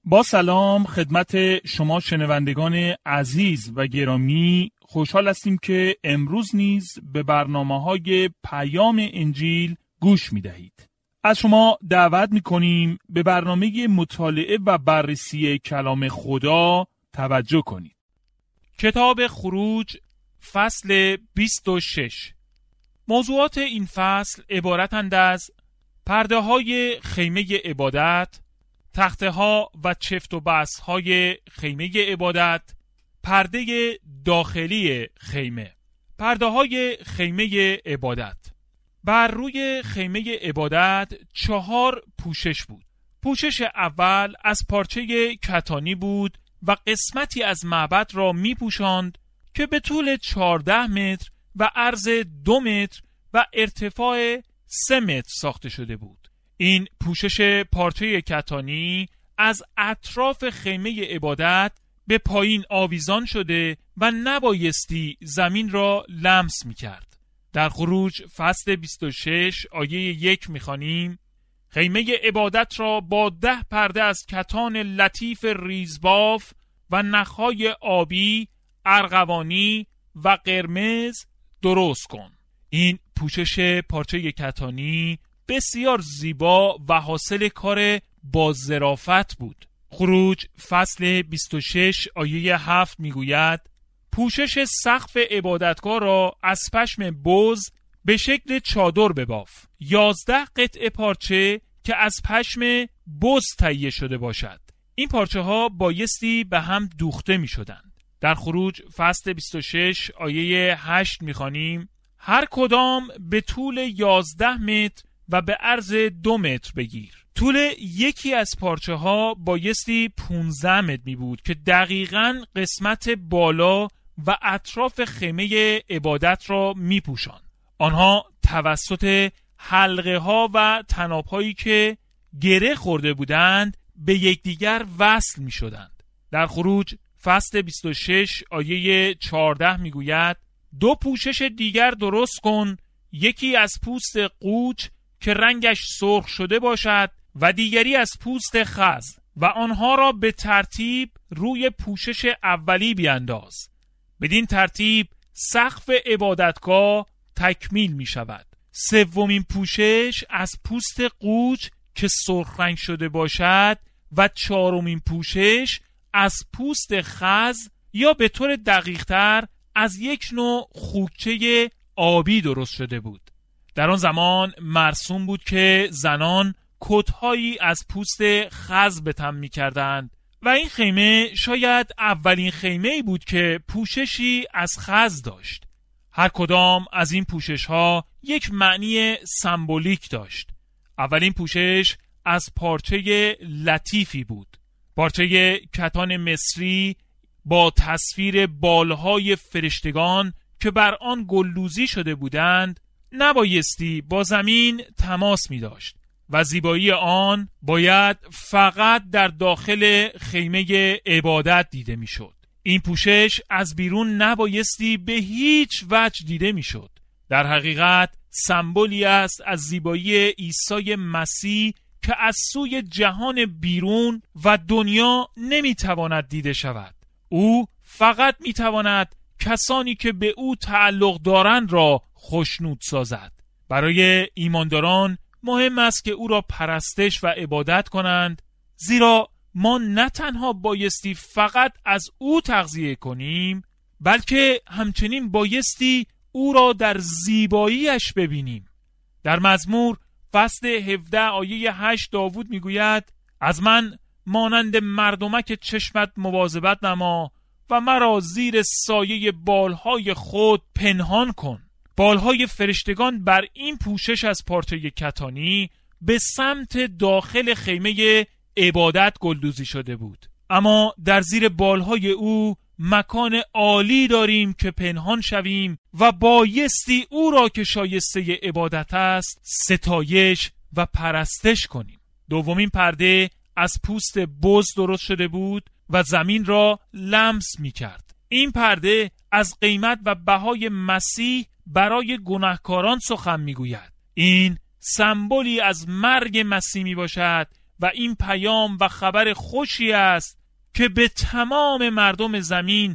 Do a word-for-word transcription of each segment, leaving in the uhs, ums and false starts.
با سلام خدمت شما شنوندگان عزیز و گرامی، خوشحال هستیم که امروز نیز به برنامه‌های پیام انجیل گوش می‌دهید. از شما دعوت می‌کنیم به برنامه مطالعه و بررسی کلام خدا توجه کنید. کتاب خروج فصل بیست و شش. موضوعات این فصل عبارتند از پرده‌های خیمه عبادت، تخته‌ها و چفت و بست‌های خیمه عبادت، پرده داخلی خیمه. پرده‌های خیمه عبادت. بر روی خیمه عبادت چهار پوشش بود. پوشش اول از پارچه کتانی بود و قسمتی از معبد را می پوشاند که به طول چهارده متر و عرض دو متر و ارتفاع سه متر ساخته شده بود. این پوشش پارچه کتانی از اطراف خیمه عبادت به پایین آویزان شده و نبایستی زمین را لمس می کرد. در خروج فصل بیست و شش آیه یک می خوانیم: خیمه عبادت را با ده پرده از کتان لطیف ریزباف و نخهای آبی، ارغوانی و قرمز درست کن. این پوشش پارچه کتانی بسیار زیبا و حاصل کار با ظرافت بود. خروج فصل بیست و شش آیه هفت میگوید: پوشش سقف عبادتگاه را از پشم بز به شکل چادر بباف. یازده قطعه پارچه که از پشم بز تهیه شده باشد. این پارچه ها بایستی به هم دوخته می شدند. در خروج فصل بیست و شش آیه هشت می خوانیم: هر کدام به طول یازده متر و به عرض دو متر بگیر. طول یکی از پارچه ها بایستی پونزده متر می بود که دقیقاً قسمت بالا و اطراف خیمه عبادت را می پوشاند. آنها توسط حلقه ها و طناب هایی که گره خورده بودند به یکدیگر وصل می شدند. در خروج فصل بیست و شش آیه چهارده می گوید: دو پوشش دیگر درست کن، یکی از پوست قوچ که رنگش سرخ شده باشد و دیگری از پوست خز و آنها را به ترتیب روی پوشش اولی بیانداز. بدین ترتیب سقف عبادتگاه تکمیل می شود. سومین پوشش از پوست قوچ که سرخ رنگ شده باشد و چهارمین پوشش از پوست خز یا به طور دقیق تر از یک نوع خوکچه آبی درست شده بود. در آن زمان مرسوم بود که زنان کتهایی از پوست خز به تن می‌کردند و این خیمه شاید اولین خیمه‌ای بود که پوششی از خز داشت. هر کدام از این پوشش‌ها یک معنی سمبولیک داشت. اولین پوشش از پارچه لطیفی بود. پارچه کتان مصری با تصویر بالهای فرشتگان که بر آن گلدوزی شده بودند نبایستی با زمین تماس می داشت و زیبایی آن باید فقط در داخل خیمه عبادت دیده می شد. این پوشش از بیرون نبایستی به هیچ وجه دیده می شد. در حقیقت سمبولی است از زیبایی عیسی مسیح که از سوی جهان بیرون و دنیا نمی تواند دیده شود. او فقط می تواند کسانی که به او تعلق دارند را خوشنود سازد. برای ایمانداران مهم است که او را پرستش و عبادت کنند، زیرا ما نه تنها بایستی فقط از او تغذیه کنیم، بلکه همچنین بایستی او را در زیباییش ببینیم. در مزمور فصل هفده آیه هشت داوود میگوید: از من مانند مردمک چشمت مواظبت نما و مرا زیر سایه بالهای خود پنهان کن. بالهای فرشتگان بر این پوشش از پارچه کتانی به سمت داخل خیمه عبادت گلدوزی شده بود، اما در زیر بالهای او مکان عالی داریم که پنهان شویم و بایستی او را که شایسته عبادت است ستایش و پرستش کنیم. دومین پرده از پوست بز درست شده بود و زمین را لمس می کرد. این پرده از قیمت و بهای مسیح برای گناهکاران سخن می گوید. این سمبولی از مرگ مسیح می باشد و این پیام و خبر خوشی است که به تمام مردم زمین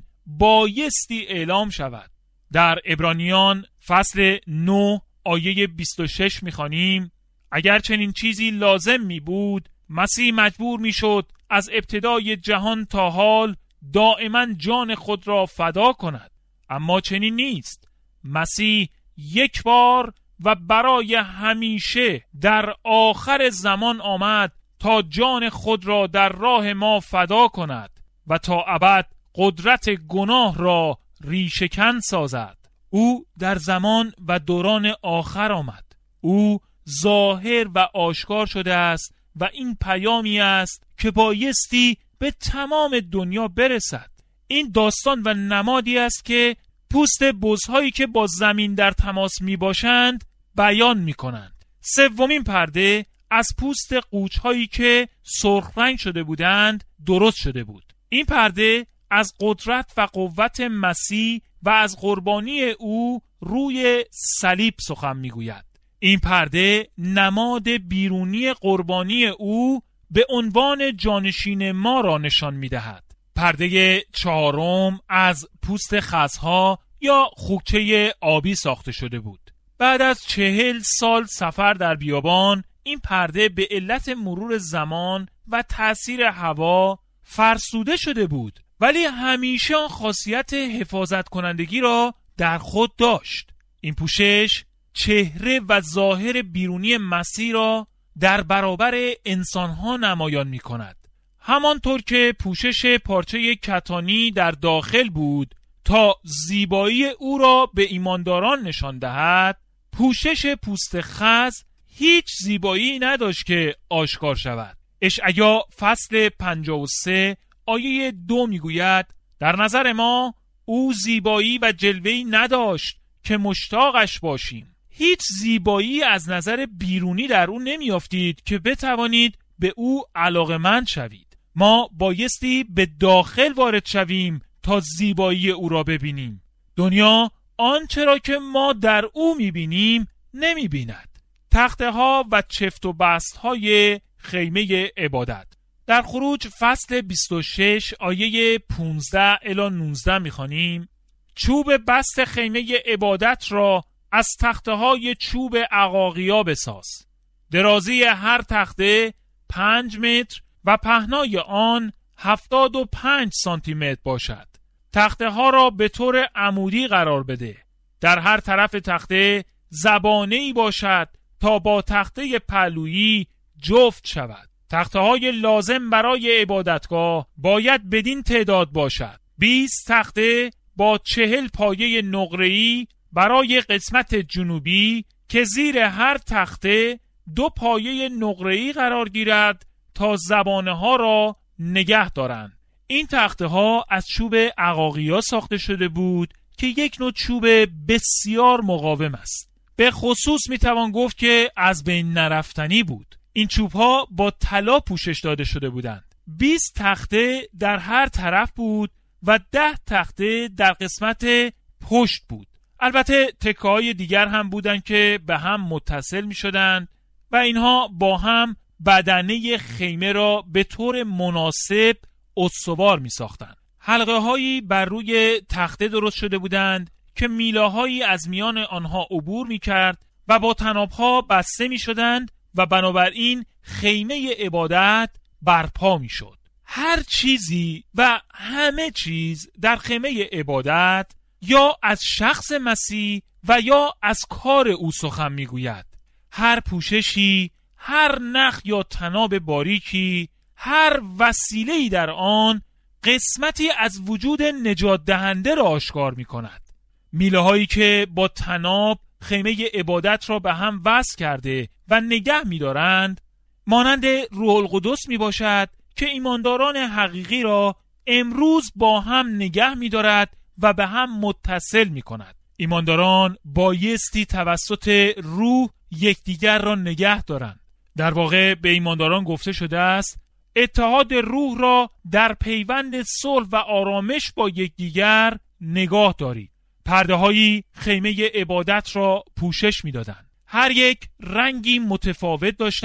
بایستی اعلام شود. در عبرانیان فصل نه آیه بیست و شش می‌خوانیم: اگر چنین چیزی لازم می بود، مسیح مجبور می شد از ابتدای جهان تا حال دائما جان خود را فدا کند، اما چنین نیست. مسیح یک بار و برای همیشه در آخر زمان آمد تا جان خود را در راه ما فدا کند و تا ابد قدرت گناه را ریشه‌کن سازد. او در زمان و دوران آخر آمد. او ظاهر و آشکار شده است و این پیامی است که بایستی به تمام دنیا برسد. این داستان و نمادی است که پوست بزهایی که با زمین در تماس می باشند بیان می کنند. سومین پرده از پوست قوچهایی که سرخ رنگ شده بودند درست شده بود. این پرده از قدرت و قوت مسیح و از قربانی او روی صلیب سخن می گوید. این پرده نماد بیرونی قربانی او به عنوان جانشین ما را نشان می دهد. پرده چهارم از پوست خزها یا خوکچه آبی ساخته شده بود. بعد از چهل سال سفر در بیابان، این پرده به علت مرور زمان و تأثیر هوا فرسوده شده بود، ولی همیشه آن خاصیت حفاظت کنندگی را در خود داشت. این پوشش چهره و ظاهر بیرونی مسیح را در برابر انسانها نمایان می کند. همانطور که پوشش پارچه کتانی در داخل بود تا زیبایی او را به ایمانداران نشان دهد، پوشش پوست خز هیچ زیبایی نداشت که آشکار شود. اشعیا فصل پنجاه و سه آیه دو می گوید: در نظر ما او زیبایی و جلوه‌ای نداشت که مشتاقش باشیم. هیچ زیبایی از نظر بیرونی در او نمیافتید که بتوانید به او علاقه‌مند شوید. ما بایستی به داخل وارد شویم تا زیبایی او را ببینیم. دنیا آنچه را که ما در او میبینیم نمیبیند. تخته ها و چفت و بست های خیمه عبادت. در خروج فصل بیست و شش آیه پانزده الی نوزده میخوانیم: چوب بست خیمه عبادت را از تخته های چوب عقاقیا بساز. درازی هر تخته پنج متر و پهنای آن هفتاد و پنج سانتی متر باشد. تخته ها را به طور عمودی قرار بده. در هر طرف تخته زبانه‌ای باشد تا با تخته پهلویی جفت شود. تخته های لازم برای عبادتگاه باید بدین تعداد باشد: بیست تخته با چهل پایه نقره‌ای برای قسمت جنوبی که زیر هر تخته دو پایه نقره‌ای قرار گیرد تا زبانه ها را نگه دارند. این تخته ها از چوب عقاقیا ساخته شده بود که یک نوع چوب بسیار مقاوم است. به خصوص میتوان گفت که از بین نرفتنی بود. این چوب ها با طلا پوشش داده شده بودند. بیست تخته در هر طرف بود و ده تخته در قسمت پشت بود. البته تکه‌های دیگر هم بودند که به هم متصل می شدند و اینها با هم بدنه خیمه را به طور مناسب استوار می ساختند. حلقه هایی بر روی تخته درست شده بودند که میله هایی از میان آنها عبور می کرد و با طناب ها بسته می شدند و بنابراین خیمه عبادت برپا می شد. هر چیزی و همه چیز در خیمه عبادت یا از شخص مسیح و یا از کار او سخن می گوید. هر پوششی، هر نخ یا طناب باریکی، هر وسیله‌ای در آن قسمتی از وجود نجات دهنده را آشکار می کند. میله هایی که با طناب خیمه عبادت را به هم وصل کرده و نگه می دارند مانند روح القدس می باشد که ایمانداران حقیقی را امروز با هم نگه می دارد و به هم متصل می کند. ایمانداران بایستی توسط روح یکدیگر را نگه دارند. در واقع به ایمانداران گفته شده است اتحاد روح را در پیوند صلح و آرامش با یکدیگر نگاه دارید. پرده هایی خیمه عبادت را پوشش می دادند. هر یک رنگی متفاوت داشتند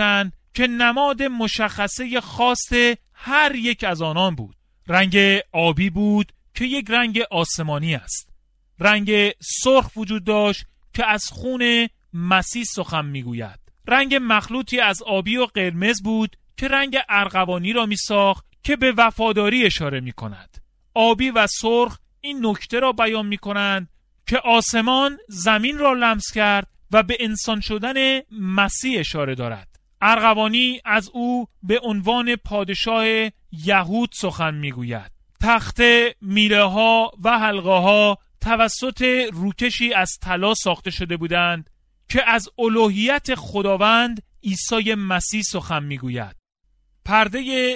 که نماد مشخصه خاص هر یک از آنان بود. رنگ آبی بود که یک رنگ آسمانی است. رنگ سرخ وجود داشت که از خون مسیح سخن میگوید. رنگ مخلوطی از آبی و قرمز بود که رنگ ارغوانی را میساخت که به وفاداری اشاره میکند. آبی و سرخ این نکته را بیان میکنند که آسمان زمین را لمس کرد و به انسان شدن مسیح اشاره دارد. ارغوانی از او به عنوان پادشاه یهود سخن میگوید. تخت، میله ها و حلقه ها توسط روکشی از طلا ساخته شده بودند که از الوهیت خداوند عیسی مسیح سخن میگوید. پرده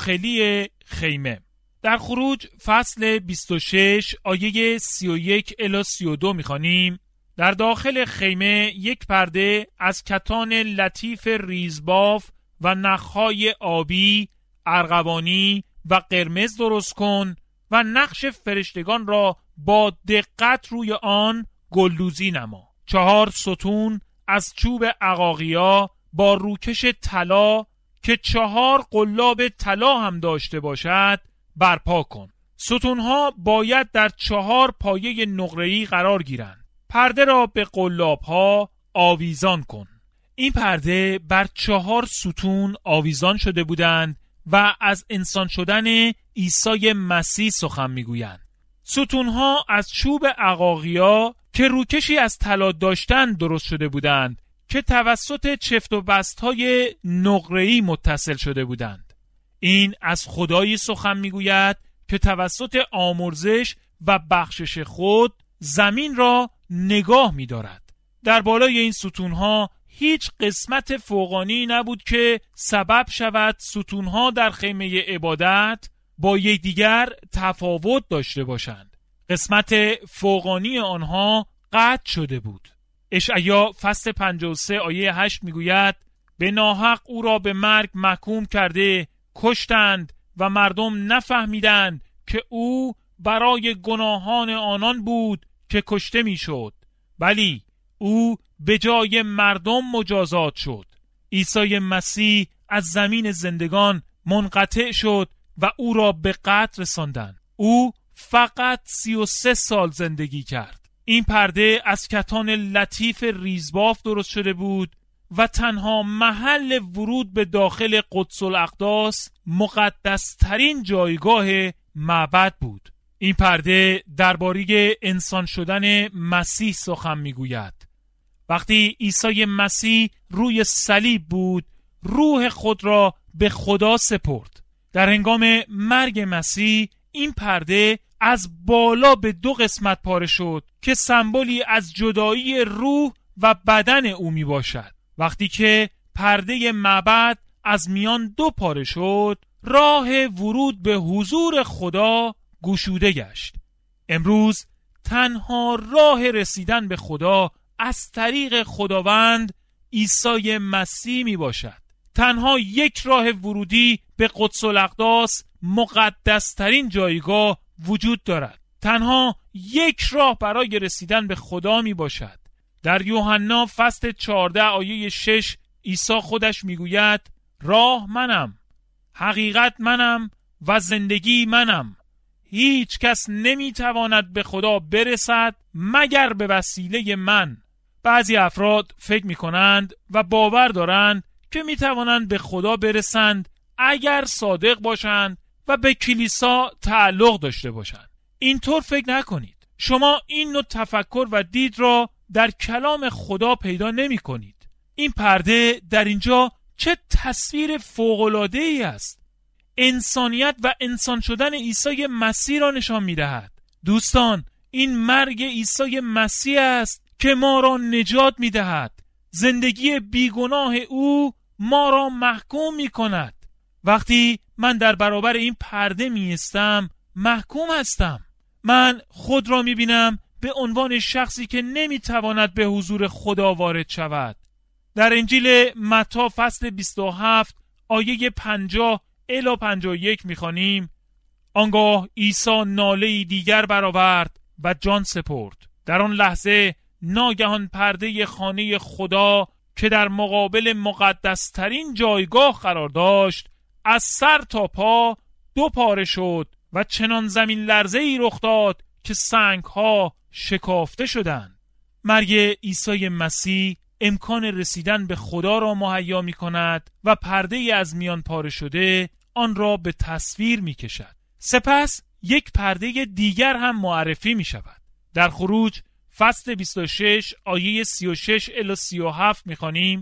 داخلی خیمه. در خروج فصل بیست و شش آیه سی و یک الی سی و دو میخوانیم: در داخل خیمه یک پرده از کتان لطیف ریزباف و نخهای آبی، ارغوانی و قرمز درست کن و نقش فرشتگان را با دقت روی آن گلدوزی نما. چهار ستون از چوب عقاقیا با روکش طلا که چهار قلاب طلا هم داشته باشد برپا کن. ستونها باید در چهار پایه نقره‌ای قرار گیرند. پرده را به قلاب‌ها آویزان کن. این پرده بر چهار ستون آویزان شده بودند و از انسان شدن عیسی مسیح سخن میگویند. ستونها از چوب عقاقیا که روکشی از طلا داشتند درست شده بودند که توسط چفت و بست‌های نقره‌ای متصل شده بودند. این از خدایی سخن میگوید که توسط آمرزش و بخشش خود زمین را نگاه می‌دارد. در بالای این ستونها هیچ قسمت فوقانی نبود که سبب شود ستونها در خیمه عبادت با یکدیگر تفاوت داشته باشند. قسمت فوقانی آنها قطع شده بود. اشعیا فصل پنجاه و سه آیه هشت میگوید: به ناحق او را به مرگ محکوم کرده کشتند و مردم نفهمیدند که او برای گناهان آنان بود که کشته میشد، ولی او به جای مردم مجازات شد. عیسی مسیح از زمین زندگان منقطع شد و او را به قتل رساندند. او فقط سی و سه سال زندگی کرد. این پرده از کتان لطیف ریزباف درست شده بود و تنها محل ورود به داخل قدس الاقداس مقدس ترین جایگاه معبد بود. این پرده درباره انسان شدن مسیح سخن میگوید. وقتی عیسی مسیح روی صلیب بود، روح خود را به خدا سپرد. در هنگام مرگ مسیح این پرده از بالا به دو قسمت پاره شد که سمبولی از جدایی روح و بدن او می باشد. وقتی که پرده معبد از میان دو پاره شد، راه ورود به حضور خدا گشوده گشت. امروز تنها راه رسیدن به خدا از طریق خداوند عیسی مسیح می باشد. تنها یک راه ورودی به قدس الاقداس، مقدس ترین جایگاه وجود دارد. تنها یک راه برای رسیدن به خدا می باشد. در یوحنا فصل چهارده آیه شش عیسی خودش می گوید: راه منم، حقیقت منم و زندگی منم. هیچ کس نمی تواند به خدا برسد مگر به وسیله من. بعضی افراد فکر می کنند و باور دارند که می توانند به خدا برسند اگر صادق باشند و به کلیسا تعلق داشته باشند. اینطور فکر نکنید. شما این نوع تفکر و دید را در کلام خدا پیدا نمی کنید. این پرده در اینجا چه تصویر فوق‌العاده‌ای است. انسانیت و انسان شدن عیسی مسیح را نشان می دهد. دوستان، این مرگ عیسی مسیح است که ما را نجات می دهد. زندگی بیگناه او ما را محکوم می کند. وقتی من در برابر این پرده می استم، محکوم هستم. من خود را می بینم به عنوان شخصی که نمی تواند به حضور خدا وارد شود. در انجیل متی فصل بیست و هفت آیه پنجاه الی پنجاه و یک می خوانیم: آنگاه عیسی ناله‌ای دیگر برآورد و جان سپرد. در آن لحظه ناگهان پرده خانه خدا که در مقابل مقدسترین جایگاه قرار داشت از سر تا پا دو پاره شد و چنان زمین لرزه‌ای رخ داد که سنگ‌ها شکافته شدند. مرگ عیسی مسیح امکان رسیدن به خدا را مهیا می‌کند و پرده‌ای از میان پاره شده آن را به تصویر می‌کشد. سپس یک پرده دیگر هم معرفی می‌شود. در خروج فصل بیست و شش آیه سی و شش الی سی و هفت می‌خوانیم: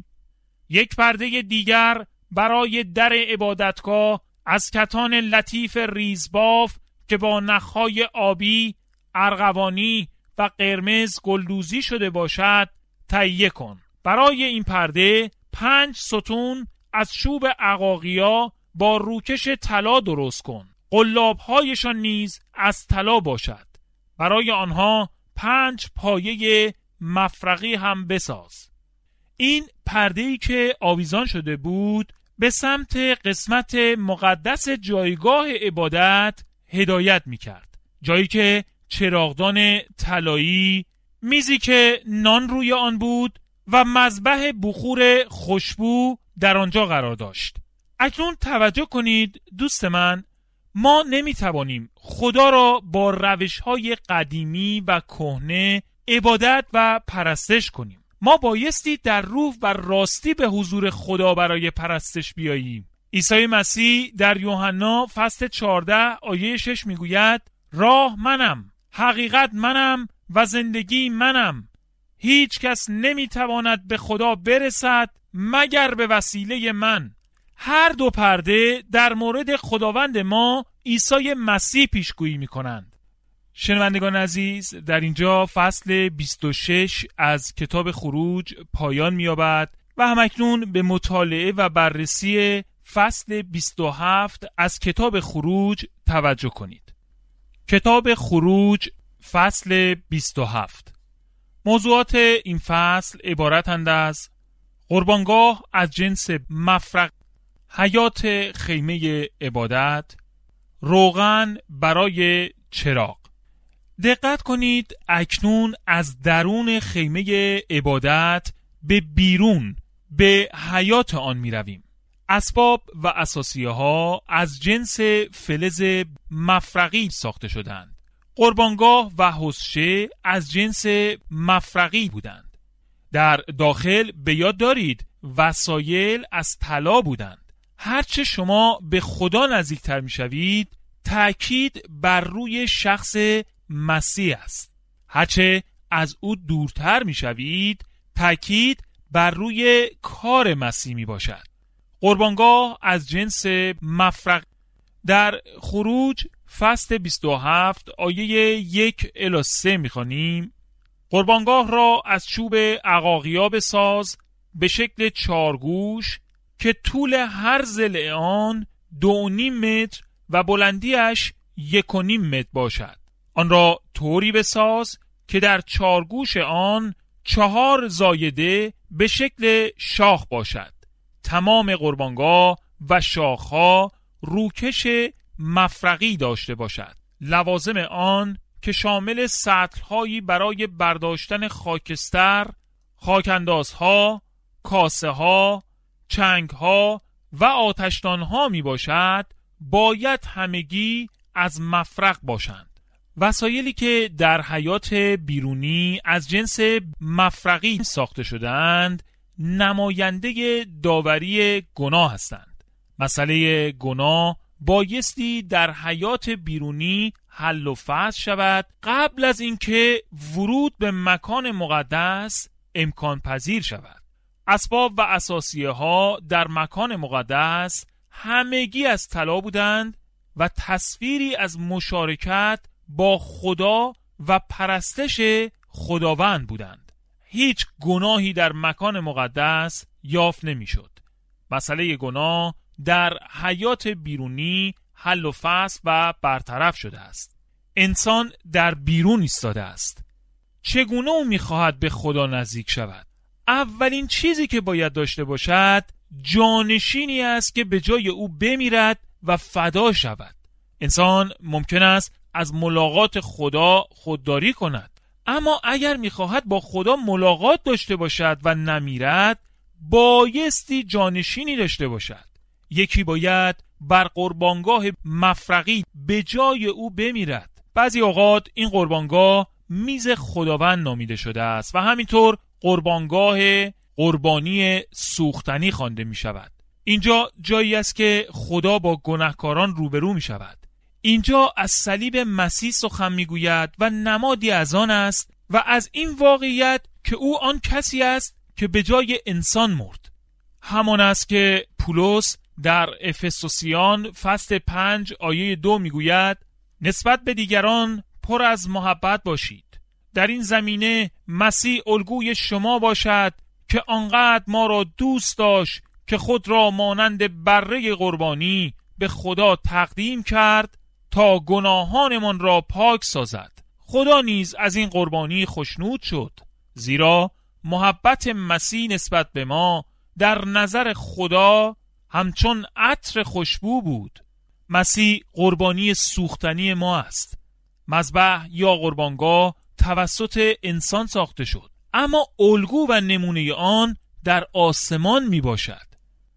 یک پرده دیگر برای در عبادتگاه از کتان لطیف ریزباف که با نخهای آبی، ارغوانی و قرمز گلدوزی شده باشد تهیه کن. برای این پرده پنج ستون از چوب عقاقیا با روکش طلا درست کن. قلاب‌هایشان نیز از طلا باشد. برای آنها پنج پایه مفرقی هم بساز. این پرده‌ای که آویزان شده بود به سمت قسمت مقدس جایگاه عبادت هدایت می‌کرد. جایی که چراغدان طلایی، میزی که نان روی آن بود و مذبح بخور خوشبو در آنجا قرار داشت. اکنون توجه کنید دوست من، ما نمیتوانیم خدا را با روش‌های قدیمی و کهنه عبادت و پرستش کنیم. ما بایستی در روح و راستی به حضور خدا برای پرستش بیاییم. عیسی مسیح در یوحنا فصل چهارده آیه شش میگوید: راه منم، حقیقت منم و زندگی منم. هیچ کس نمیتواند به خدا برسد مگر به وسیله من. هر دو پرده در مورد خداوند ما عیسی مسیح پیشگویی میکنند. شنوندگان عزیز، در اینجا فصل بیست و شش از کتاب خروج پایان می‌یابد و همکنون به مطالعه و بررسی فصل بیست و هفت از کتاب خروج توجه کنید. کتاب خروج فصل بیست و هفت. موضوعات این فصل عبارتند از قربانگاه از جنس مفرق، حیات خیمه عبادت، روغن برای چراغ. دقت کنید اکنون از درون خیمه عبادت به بیرون به حیات آن می رویم. اسباب و اساسیه ها از جنس فلز مفرقی ساخته شدند. قربانگاه و حوضچه از جنس مفرقی بودند. در داخل به یاد دارید وسایل از طلا بودند. هرچه شما به خدا نزدیکتر می شوید تأکید بر روی شخص مسیح است. هرچه از او دورتر می شوید تأکید بر روی کار مسیح می باشد. قربانگاه از جنس مفرق. در خروج فصل بیست و هفت آیه یک الی سه می خوانیم: قربانگاه را از چوب عقاقیا بساز به شکل چارگوش که طول هر ضلع آن دو و نیم متر و بلندیش یک و نیم متر باشد. آن را طوری بساز که در چارگوش آن چهار زایده به شکل شاخ باشد. تمام قربانگاه و شاخها روکش مفرقی داشته باشد. لوازم آن که شامل سطل‌هایی برای برداشتن خاکستر، خاک‌اندازها، کاسه‌ها، چنگ‌ها و آتشدان‌ها می باشد باید همگی از مفرق باشند. وسایلی که در حیات بیرونی از جنس مفرقی ساخته شدند نماینده داوری گناه هستند. مسئله گناه بایستی در حیات بیرونی حل و فصل شود قبل از اینکه ورود به مکان مقدس امکان پذیر شود. اسباب و اساسیه ها در مکان مقدس همگی از طلا بودند و تصویری از مشارکت با خدا و پرستش خداوند بودند. هیچ گناهی در مکان مقدس یافت نمی شد. مسئله گناه در حیات بیرونی حل و فصل و برطرف شده است. انسان در بیرون ایستاده است. چگونه او می خواهد به خدا نزدیک شود؟ اولین چیزی که باید داشته باشد جانشینی است که به جای او بمیرد و فدا شود. انسان ممکن است از ملاقات خدا خودداری کند، اما اگر می‌خواهد با خدا ملاقات داشته باشد و نمیرد بایستی جانشینی داشته باشد. یکی باید بر قربانگاه مفرقی به جای او بمیرد. بعضی اوقات این قربانگاه میز خداوند نامیده شده است و همینطور قربانگاه قربانی سوختنی خوانده می شود. اینجا جایی است که خدا با گناهکاران روبرو می شود. اینجا از صلیب مسیح سخن می گوید و نمادی از آن است و از این واقعیت که او آن کسی است که به جای انسان مرد. همان است که پولس در افسوسیان فصل پنج آیه دو می گوید نسبت به دیگران پر از محبت باشید. در این زمینه مسیح الگوی شما باشد که آنقدر ما را دوست داشت که خود را مانند بره قربانی به خدا تقدیم کرد تا گناهانمان را پاک سازد. خدا نیز از این قربانی خوشنود شد، زیرا محبت مسیح نسبت به ما در نظر خدا همچون عطر خوشبو بود. مسیح قربانی سوختنی ما است. مذبح یا قربانگاه توسط انسان ساخته شد، اما الگو و نمونه آن در آسمان می باشد.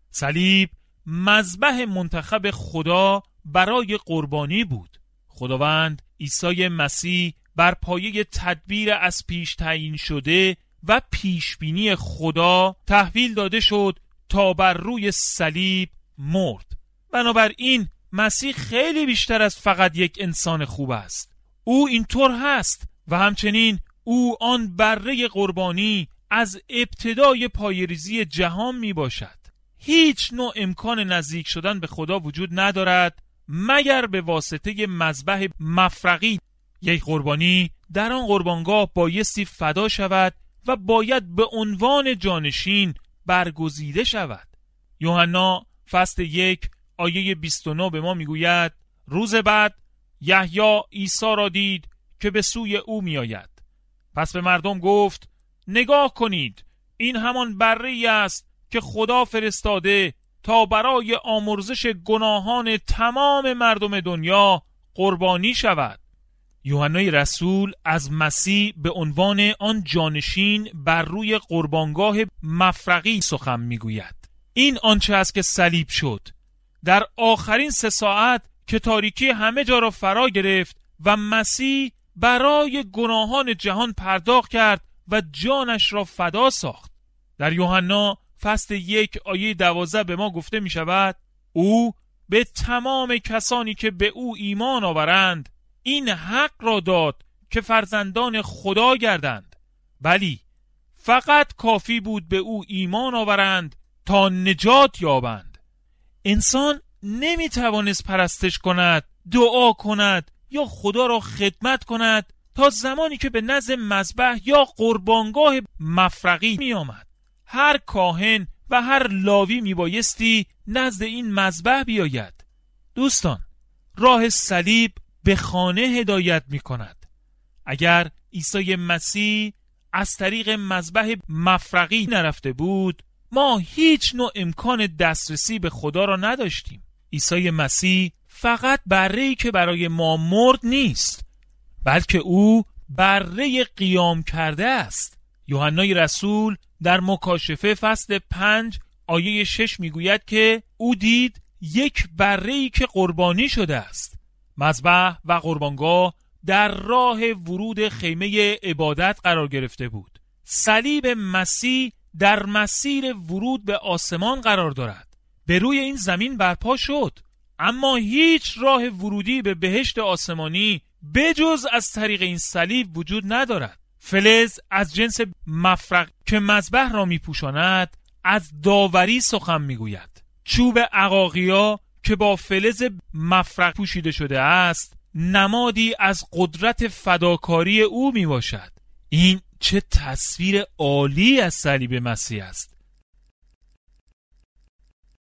صلیب مذبح منتخب خدا برای قربانی بود. خداوند عیسی مسیح بر پایه تدبیر از پیش تعیین شده و پیشبینی خدا تحویل داده شد تا بر روی صلیب مرد. بنابراین مسیح خیلی بیشتر از فقط یک انسان خوب است. او اینطور هست و همچنین او آن بره قربانی از ابتدای پایه‌ریزی جهان می باشد. هیچ نوع امکان نزدیک شدن به خدا وجود ندارد مگر به واسطه مذبح مفرقی. یک قربانی در آن قربانگاه بایستی فدا شود و باید به عنوان جانشین برگزیده شود. یوحنا فصل یک آیه بیست و نه به ما میگوید روز بعد یحیی عیسی را دید که به سوی او می آید. پس به مردم گفت نگاه کنید، این همان بره‌ای است که خدا فرستاده تا برای آمرزش گناهان تمام مردم دنیا قربانی شود. یوحنای رسول از مسیح به عنوان آن جانشین بر روی قربانگاه مفرقی سخن میگوید. این آنچه است که صلیب شد. در آخرین سه ساعت که تاریکی همه جا را فرا گرفت و مسیح برای گناهان جهان پرداخت کرد و جانش را فدا ساخت. در یوحنا فصل یک آیه دوازده به ما گفته می شود او به تمام کسانی که به او ایمان آورند این حق را داد که فرزندان خدا گردند. بلی فقط کافی بود به او ایمان آورند تا نجات یابند. انسان نمی توانست پرستش کند، دعا کند یا خدا را خدمت کند تا زمانی که به نزد مذبح یا قربانگاه مفرقی می آمد. هر کاهن و هر لاوی می بایستی نزد این مذبح بیاید. دوستان، راه صلیب به خانه هدایت می کند. اگر عیسی مسیح از طریق مذبح مفرقی نرفته بود، ما هیچ نوع امکان دسترسی به خدا را نداشتیم. عیسی مسیح فقط بره‌ای که برای ما مرد نیست، بلکه او بره قیام کرده است. یوحنای رسول در مکاشفه فصل پنج آیه شش میگوید که او دید یک بره‌ای که قربانی شده است. مذبح و قربانگاه در راه ورود خیمه عبادت قرار گرفته بود. صلیب مسیح در مسیر ورود به آسمان قرار دارد. به روی این زمین برپا شد، اما هیچ راه ورودی به بهشت آسمانی بجز از طریق این صلیب وجود ندارد. فلز از جنس مفرق که مذبح را میپوشاند از داوری سخن میگوید. چوب عقاقیا که با فلز مفرق پوشیده شده است نمادی از قدرت فداکاری او می باشد. این چه تصویر عالی از صلیب مسیح است.